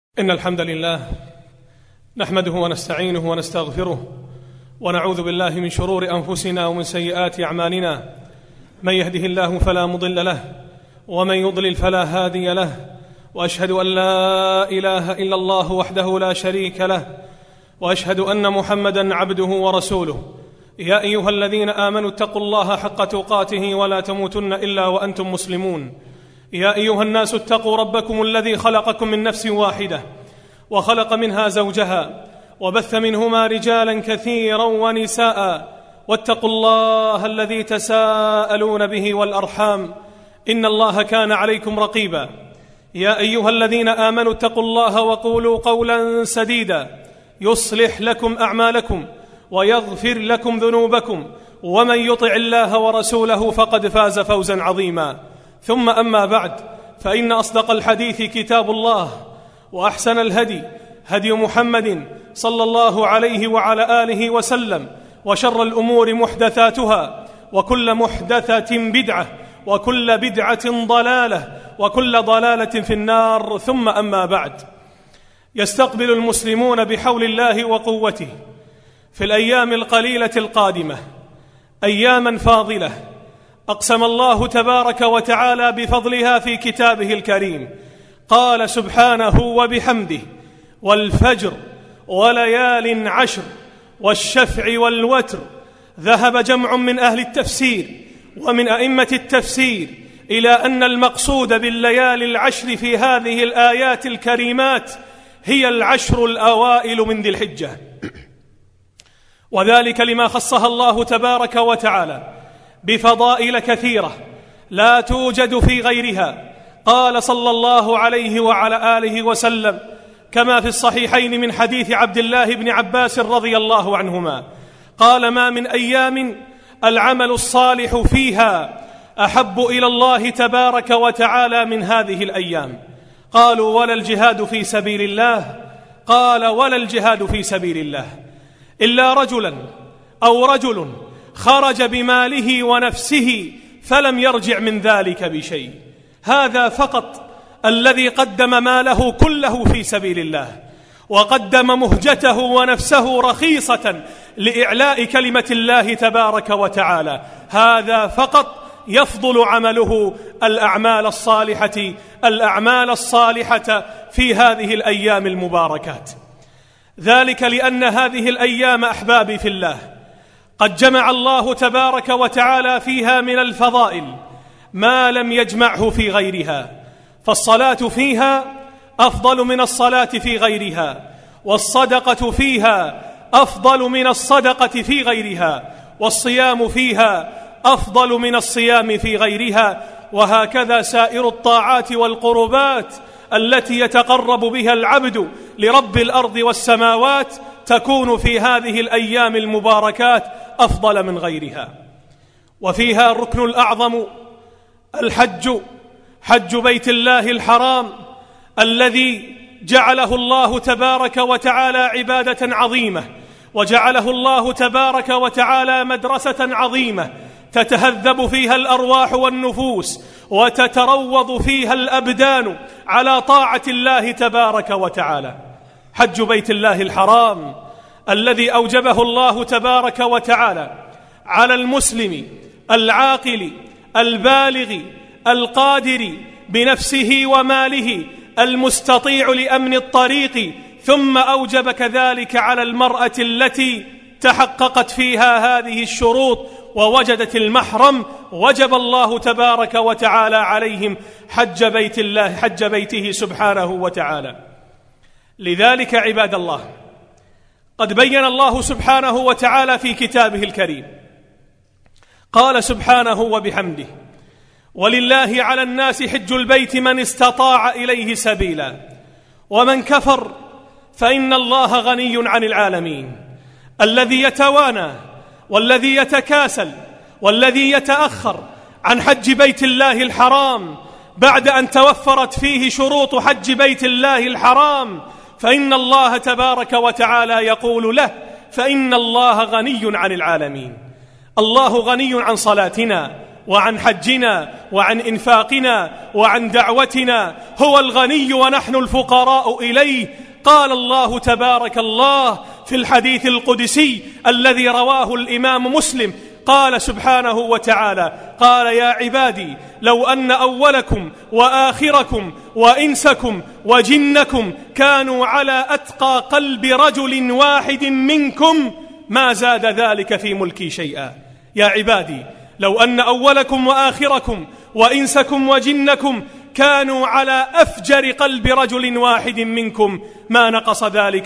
إن الحمد لله نحمده ونستعينه ونستغفره ونعوذ بالله من شرور أنفسنا ومن سيئات أعمالنا. من يهده الله فلا مضل له ومن يضلل فلا هادي له، وأشهد أن لا إله إلا الله وحده لا شريك له، وأشهد أن محمدًا عبده ورسوله. يا أيها الذين آمنوا اتقوا الله حق تقاته ولا تموتن إلا وأنتم مسلمون. يا أيها الناس اتقوا ربكم الذي خلقكم من نفس واحدة وخلق منها زوجها وبث منهما رجالا كثيرا ونساء، واتقوا الله الذي تساءلون به والأرحام إن الله كان عليكم رقيبا. يا أيها الذين آمنوا اتقوا الله وقولوا قولا سديدا يصلح لكم أعمالكم ويغفر لكم ذنوبكم، ومن يطع الله ورسوله فقد فاز فوزا عظيما. ثم أما بعد، فإن أصدق الحديث كتاب الله، وأحسن الهدي هدي محمد صلى الله عليه وعلى آله وسلم، وشر الأمور محدثاتها، وكل محدثة بدعة، وكل بدعة ضلالة، وكل ضلالة في النار. ثم أما بعد، يستقبل المسلمون بحول الله وقوته في الأيام القليلة القادمة أياما فاضلة أقسم الله تبارك وتعالى بفضلها في كتابه الكريم. قال سبحانه وبحمده: والفجر وليال عشر والشفع والوتر. ذهب جمع من أهل التفسير ومن أئمة التفسير إلى أن المقصود بالليالي العشر في هذه الآيات الكريمات هي العشر الأوائل من ذي الحجة، وذلك لما خصها الله تبارك وتعالى بفضائل كثيرة لا توجد في غيرها. قال صلى الله عليه وعلى آله وسلم كما في الصحيحين من حديث عبد الله بن عباس رضي الله عنهما قال: ما من أيام العمل الصالح فيها أحب إلى الله تبارك وتعالى من هذه الأيام. قالوا: ولا الجهاد في سبيل الله؟ قال: ولا الجهاد في سبيل الله إلا رجلا أو رجل خرج بماله ونفسه فلم يرجع من ذلك بشيء. هذا فقط الذي قدم ماله كله في سبيل الله، وقدم مهجته ونفسه رخيصة لإعلاء كلمة الله تبارك وتعالى. هذا فقط يفضل عمله الأعمال الصالحة في هذه الأيام المباركات. ذلك لأن هذه الأيام أحبابي في الله قد جمع الله تبارك وتعالى فيها من الفضائل ما لم يجمعه في غيرها، فالصلاة فيها أفضل من الصلاة في غيرها، والصدقة فيها أفضل من الصدقة في غيرها، والصيام فيها أفضل من الصيام في غيرها، وهكذا سائر الطاعات والقربات التي يتقرب بها العبد لرب الأرض والسماوات تكون في هذه الأيام المباركات أفضل من غيرها. وفيها الركن الأعظم حج بيت الله الحرام الذي جعله الله تبارك وتعالى عبادة عظيمة، وجعله الله تبارك وتعالى مدرسة عظيمة تتهذب فيها الأرواح والنفوس، وتتروض فيها الأبدان على طاعة الله تبارك وتعالى. حج بيت الله الحرام الذي أوجبه الله تبارك وتعالى على المسلم العاقل البالغ القادر بنفسه وماله المستطيع لأمن الطريق، ثم أوجب كذلك على المرأة التي تحققت فيها هذه الشروط ووجدت المحرم، وجب الله تبارك وتعالى عليهم حج بيته سبحانه وتعالى. لذلك عباد الله قد بين الله سبحانه وتعالى في كتابه الكريم، قال سبحانه وبحمده: ولله على الناس حج البيت من استطاع إليه سبيلا ومن كفر فإن الله غني عن العالمين. الذي يتوانى والذي يتكاسل والذي يتأخر عن حج بيت الله الحرام بعد أن توفرت فيه شروط حج بيت الله الحرام، فإن الله تبارك وتعالى يقول له: فإن الله غني عن العالمين. الله غني عن صلاتنا وعن حجنا وعن إنفاقنا وعن دعوتنا، هو الغني ونحن الفقراء إليه. قال الله تبارك الله في الحديث القدسي الذي رواه الإمام مسلم، قال سبحانه وتعالى: قال يا عبادي لو أن أولكم وآخركم وإنسكم وجنكم كانوا على أتقى قلب رجل واحد منكم ما زاد ذلك في ملكي شيئا. يا عبادي لو أن أولكم وآخركم وإنسكم وجنكم كانوا على أفجر قلب رجل واحد منكم ما نقص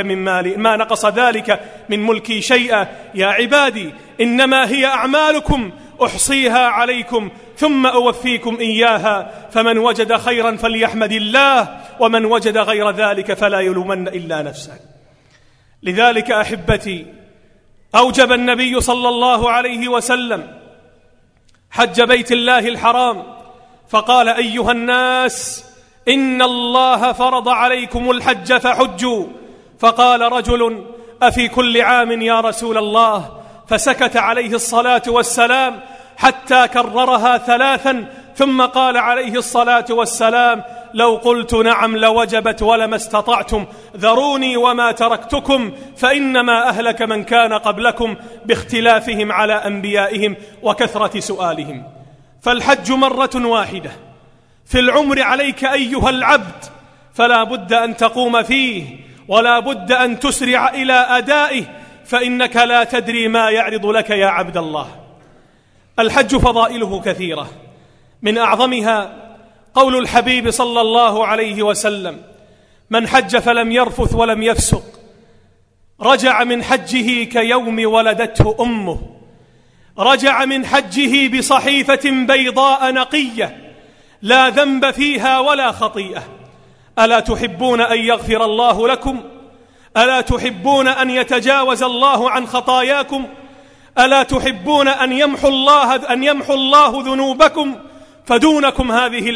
ذلك من ملكي شيئا. يا عبادي إنما هي أعمالكم أحصيها عليكم ثم أوفيكم إياها، فمن وجد خيرا فليحمد الله، ومن وجد غير ذلك فلا يلومن إلا نفسه. لذلك أحبتي أوجب النبي صلى الله عليه وسلم حج بيت الله الحرام، فقال: أيها الناس إن الله فرض عليكم الحج فحجوا. فقال رجل: أفي كل عام يا رسول الله؟ فسكت عليه الصلاة والسلام حتى كررها 3، ثم قال عليه الصلاة والسلام: لو قلت نعم لوجبت ولما استطعتم، ذروني وما تركتكم، فإنما أهلك من كان قبلكم باختلافهم على أنبيائهم وكثرة سؤالهم. فالحج مرة واحدة في العمر عليك أيها العبد، فلا بد أن تقوم فيه ولا بد أن تسرع إلى أدائه، فإنك لا تدري ما يعرض لك يا عبد الله. الحج فضائله كثيرة، من أعظمها قول الحبيب صلى الله عليه وسلم: من حج فلم يرفث ولم يفسق رجع من حجه كيوم ولدته أمه. رجع من حجه بصحيفة بيضاء نقية لا ذنب فيها ولا خطيئة. ألا تحبون أن يغفر الله لكم؟ ألا تحبون أن يتجاوز الله عن خطاياكم؟ ألا تحبون أن يمحو الله ذنوبكم؟ فدونكم هذه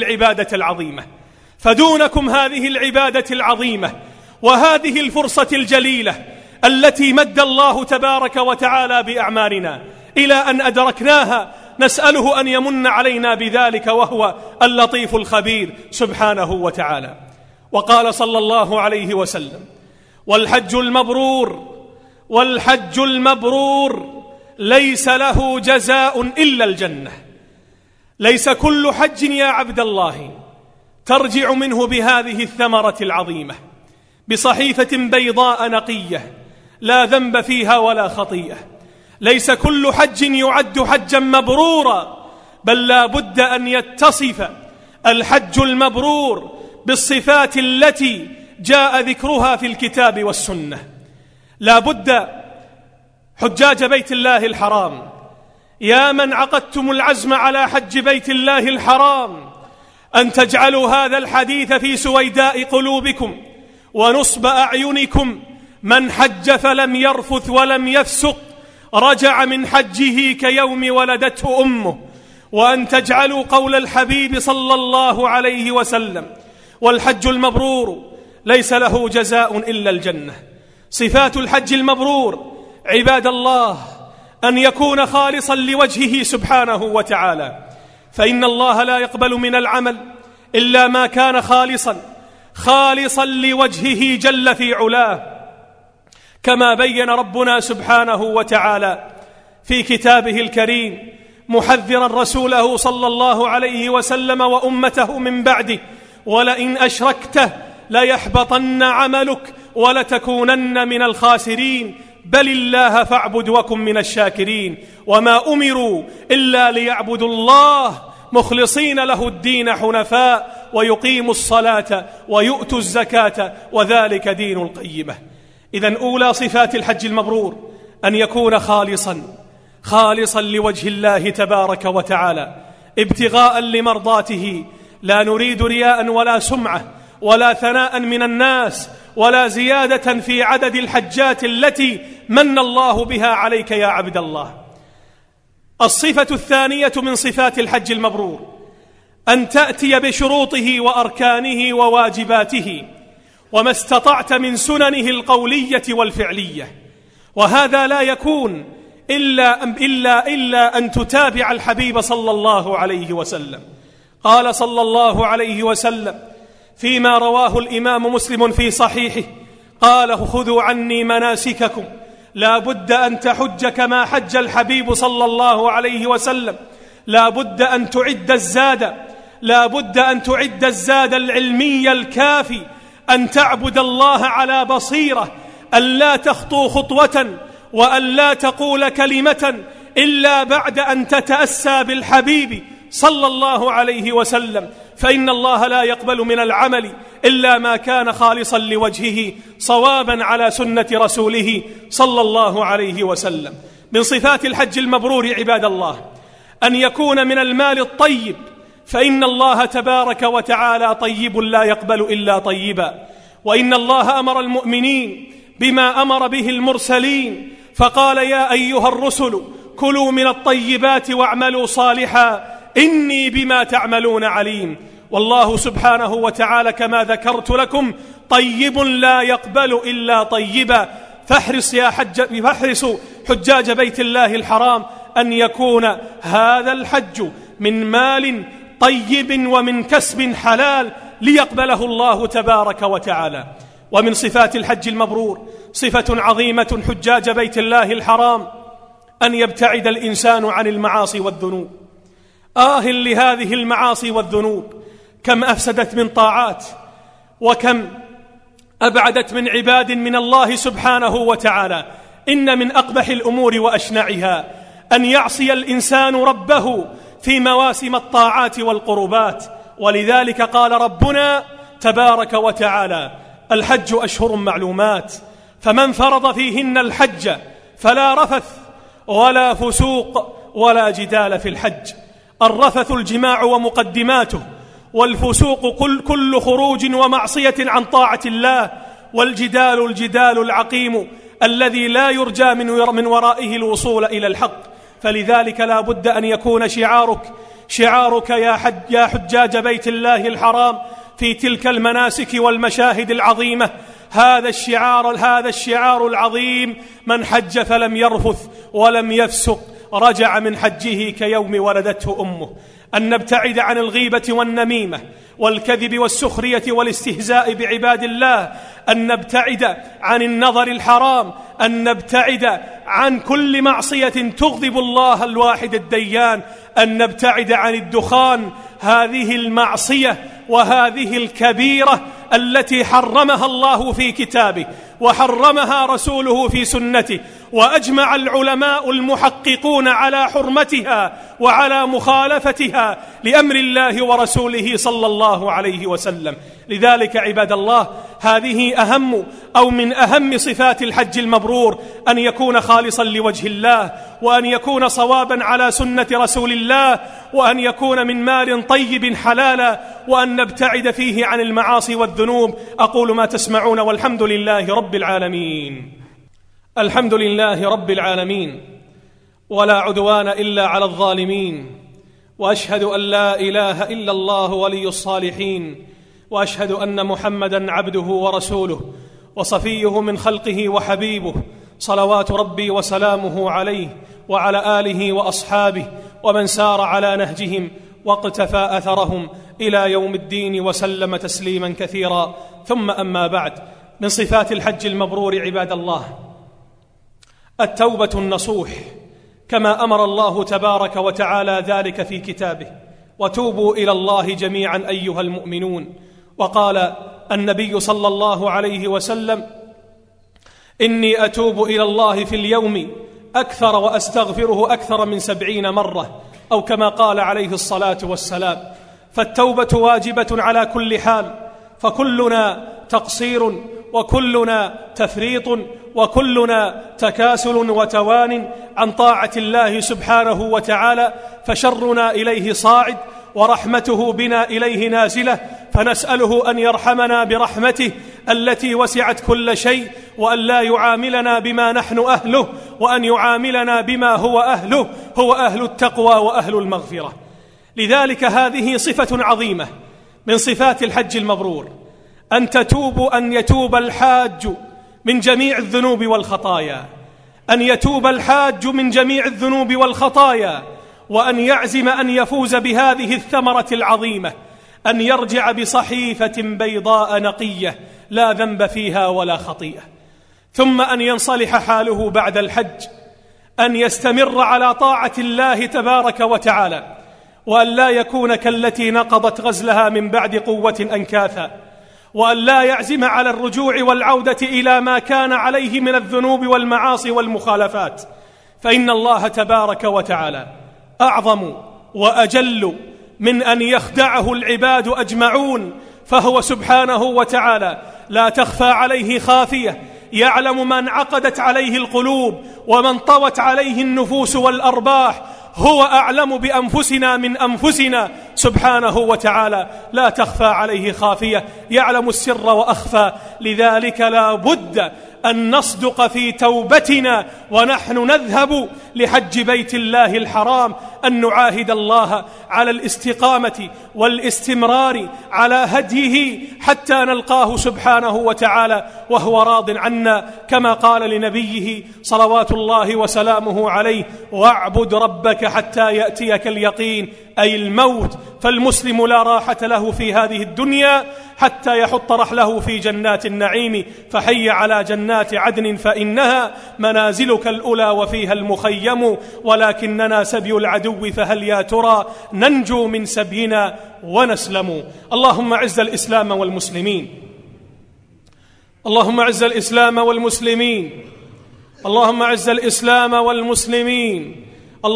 العبادة العظيمة وهذه الفرصة الجليلة التي مد الله تبارك وتعالى بأعمارنا إلى أن أدركناها، نسأله أن يمن علينا بذلك، وهو اللطيف الخبير سبحانه وتعالى. وقال صلى الله عليه وسلم: والحج المبرور ليس له جزاء إلا الجنة. ليس كل حج يا عبد الله ترجع منه بهذه الثمرة العظيمة، بصحيفة بيضاء نقية لا ذنب فيها ولا خطيئة. ليس كل حج يعد حجا مبرورا، بل لا بد أن يتصف الحج المبرور بالصفات التي جاء ذكرها في الكتاب والسنة. لا بد حجاج بيت الله الحرام، يا من عقدتم العزم على حج بيت الله الحرام، أن تجعلوا هذا الحديث في سويداء قلوبكم ونصب أعينكم: من حج فلم يرفث ولم يفسق رجع من حجه كيوم ولدته أمه. وأن تجعلوا قول الحبيب صلى الله عليه وسلم: والحج المبرور ليس له جزاء إلا الجنة. صفات الحج المبرور عباد الله أن يكون خالصا لوجهه سبحانه وتعالى، فإن الله لا يقبل من العمل إلا ما كان خالصا لوجهه جل في علاه، كما بين ربنا سبحانه وتعالى في كتابه الكريم محذرا رسوله صلى الله عليه وسلم وأمته من بعده: ولئن أشركت ليحبطن عملك ولتكونن من الخاسرين، بل الله فاعبد وكن من الشاكرين. وما أمروا إلا ليعبدوا الله مخلصين له الدين حنفاء ويقيموا الصلاة ويؤتوا الزكاة وذلك دين القيمة. إذن أولى صفات الحج المبرور أن يكون خالصا لوجه الله تبارك وتعالى، ابتغاء لمرضاته، لا نريد رياء ولا سمعة ولا ثناء من الناس ولا زيادة في عدد الحجات التي من الله بها عليك يا عبد الله. الصفة الثانية من صفات الحج المبرور أن تأتي بشروطه وأركانه وواجباته وما استطعت من سننه القولية والفعلية، وهذا لا يكون إلا أن تتابع الحبيب صلى الله عليه وسلم. قال صلى الله عليه وسلم فيما رواه الإمام مسلم في صحيحه، قال: خذوا عني مناسككم، لا بد أن تحج كما حج الحبيب صلى الله عليه وسلم، لا بد أن تعد الزاد العلمي الكافي، أن تعبد الله على بصيرة، أن لا تخطو خطوة وأن لا تقول كلمة إلا بعد أن تتأسى بالحبيب صلى الله عليه وسلم، فإن الله لا يقبل من العمل إلا ما كان خالصا لوجهه صوابا على سنة رسوله صلى الله عليه وسلم. من صفات الحج المبرور عباد الله أن يكون من المال الطيب، فإن الله تبارك وتعالى طيب لا يقبل إلا طيبا، وإن الله أمر المؤمنين بما أمر به المرسلين، فقال: يا أيها الرسل كلوا من الطيبات واعملوا صالحا إني بما تعملون عليم. والله سبحانه وتعالى كما ذكرت لكم طيب لا يقبل إلا طيبا، فاحرصوا حجاج بيت الله الحرام أن يكون هذا الحج من مال طيب ومن كسب حلال ليقبله الله تبارك وتعالى. ومن صفات الحج المبرور صفة عظيمة حجاج بيت الله الحرام أن يبتعد الإنسان عن المعاصي والذنوب. لهذه المعاصي والذنوب، كم أفسدت من طاعات، وكم أبعدت من عباد من الله سبحانه وتعالى. إن من أقبح الأمور وأشنعها أن يعصي الإنسان ربه في مواسم الطاعات والقربات، ولذلك قال ربنا تبارك وتعالى: الحج أشهر معلومات، فمن فرض فيهن الحج فلا رفث ولا فسوق ولا جدال في الحج. الرفث الجماع ومقدماته، والفسوق كل خروج ومعصية عن طاعة الله، والجدال الجدال العقيم الذي لا يرجى من ورائه الوصول إلى الحق. فلذلك لا بد أن يكون شعارك يا حجاج بيت الله الحرام في تلك المناسك والمشاهد العظيمة هذا الشعار العظيم: من حج فلم يرفث ولم يفسق رجع من حجه كيوم ولدته أمه. أن نبتعد عن الغيبة والنميمة والكذب والسخرية والاستهزاء بعباد الله، أن نبتعد عن النظر الحرام، أن نبتعد عن كل معصية تغضب الله الواحد الديان، أن نبتعد عن الدخان، هذه المعصية وهذه الكبيرة التي حرمها الله في كتابه وحرمها رسوله في سنته، وأجمع العلماء المحققون على حرمتها وعلى مخالفتها لأمر الله ورسوله صلى الله عليه وسلم. لذلك عباد الله هذه من أهم صفات الحج المبرور، أن يكون خالصا لوجه الله، وأن يكون صوابا على سنة رسول الله، وأن يكون من مال طيب حلالا، وأن نبتعد فيه عن المعاصي والذنوب. أقول ما تسمعون والحمد لله رب العالمين. الحمد لله رب العالمين، ولا عدوان إلا على الظالمين، وأشهد أن لا إله إلا الله ولي الصالحين، وأشهد أن محمدًا عبده ورسوله وصفيه من خلقه وحبيبه، صلوات ربي وسلامه عليه وعلى آله وأصحابه ومن سار على نهجهم واقتفى أثرهم إلى يوم الدين وسلم تسليما كثيرا. ثم أما بعد، من صفات الحج المبرور عباد الله التوبة النصوح، كما أمر الله تبارك وتعالى ذلك في كتابه: وتوبوا إلى الله جميعا أيها المؤمنون. وقال النبي صلى الله عليه وسلم: إني أتوب إلى الله في اليوم أكثر وأستغفره أكثر من 70 مرة، أو كما قال عليه الصلاة والسلام. فالتوبة واجبة على كل حال، فكلنا تقصير وكلنا تفريط وكلنا تكاسل وتوان عن طاعة الله سبحانه وتعالى، فشرنا إليه صاعد ورحمته بنا إليه نازلة، فنسأله أن يرحمنا برحمته التي وسعت كل شيء، وأن لا يعاملنا بما نحن أهله، وأن يعاملنا بما هو أهله، هو أهل التقوى وأهل المغفرة. لذلك هذه صفة عظيمة من صفات الحج المبرور، أن يتوب الحاج من جميع الذنوب والخطايا، أن يتوب الحاج من جميع الذنوب والخطايا، وأن يعزم أن يفوز بهذه الثمرة العظيمة، أن يرجع بصحيفة بيضاء نقية لا ذنب فيها ولا خطيئة. ثم أن ينصلح حاله بعد الحج، أن يستمر على طاعة الله تبارك وتعالى، وأن لا يكون كالتي نقضت غزلها من بعد قوة أنكاثا، وأن لا يعزم على الرجوع والعودة إلى ما كان عليه من الذنوب والمعاصي والمخالفات، فإن الله تبارك وتعالى أعظم وأجل من أن يخدعه العباد أجمعون، فهو سبحانه وتعالى لا تخفى عليه خافية، يعلم من عقدت عليه القلوب ومن طوت عليه النفوس والأرباح، هو أعلم بأنفسنا من أنفسنا سبحانه وتعالى، لا تخفى عليه خافية، يعلم السر وأخفى. لذلك لا بد أن نصدق في توبتنا ونحن نذهب لحج بيت الله الحرام، أن نعاهد الله على الاستقامة والاستمرار على هديه حتى نلقاه سبحانه وتعالى وهو راض عنا، كما قال لنبيه صلوات الله وسلامه عليه: واعبد ربك حتى يأتيك اليقين، أي الموت. فالمسلم لا راحة له في هذه الدنيا حتى يحط رحله في جنات النعيم، فحي على جنات عدن فإنها منازلك الأولى وفيها المخيم، ولكننا سبي العدو فهل يا ترى ننجو من سبينا ونسلم. اللهم أعز الإسلام والمسلمين، اللهم أعز الإسلام والمسلمين، اللهم أعز الإسلام والمسلمين،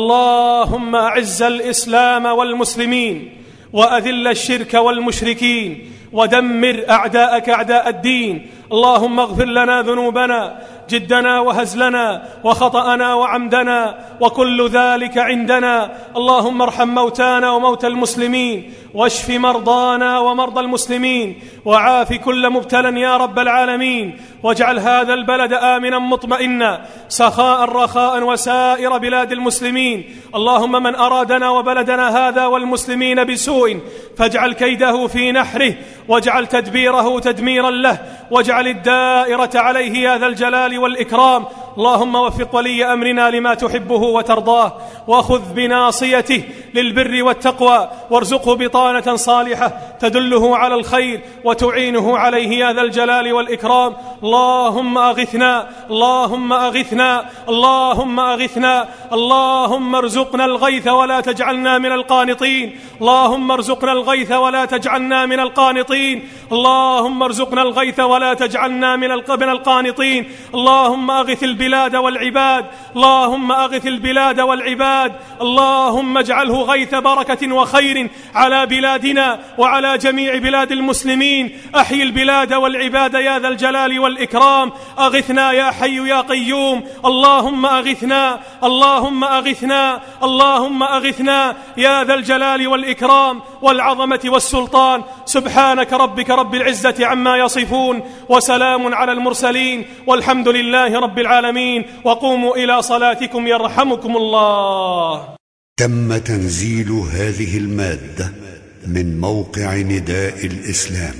اللهم أعز الإسلام والمسلمين، وأذل الشرك والمشركين، ودمر أعداءك أعداء الدين. اللهم اغفر لنا ذنوبنا جدنا وهزلنا وخطأنا وعمدنا وكل ذلك عندنا. اللهم ارحم موتانا وموتى المسلمين، واشف مرضانا ومرضى المسلمين، وعاف كل مبتلى يا رب العالمين، واجعل هذا البلد آمنا مطمئنا سخاء رخاء وسائر بلاد المسلمين. اللهم من أرادنا وبلدنا هذا والمسلمين بسوء فاجعل كيده في نحره، واجعل تدبيره تدميرا له، واجعل الدائرة عليه يا ذا الجلال والإكرام. اللهم وفق ولي أمرنا لما تحبه وترضاه، وخذ بناصيته للبر والتقوى، وارزقه بطانة صالحة تدله على الخير وتعينه عليه يا ذا الجلال والإكرام. اللهم أغثنا، اللهم أغثنا، اللهم أغثنا، اللهم ارزقنا الغيث ولا تجعلنا من القانطين، اللهم ارزقنا الغيث ولا تجعلنا من القانطين، اللهم ارزقنا الغيث ولا تجعلنا من القانطين. اللهم أغث البلاد والعباد، اللهم أغث البلاد والعباد، اللهم اجعله غيث بركة وخير على بلادنا وعلى جميع بلاد المسلمين. أحيي البلاد والعباد يا ذا الجلال والإكرام. أغثنا يا حي يا قيوم، اللهم أغثنا، اللهم أغثنا، اللهم أغثنا يا ذا الجلال والإكرام والعظمة والسلطان. سبحانك ربك رب العزة عما يصفون، وسلام على المرسلين، والحمد لله رب العالمين. وقوموا إلى صلاتكم يرحمكم الله. تم تنزيل هذه المادة من موقع نداء الإسلام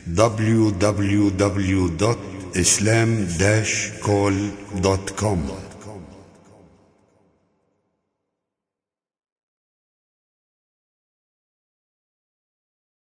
www.islam-call.com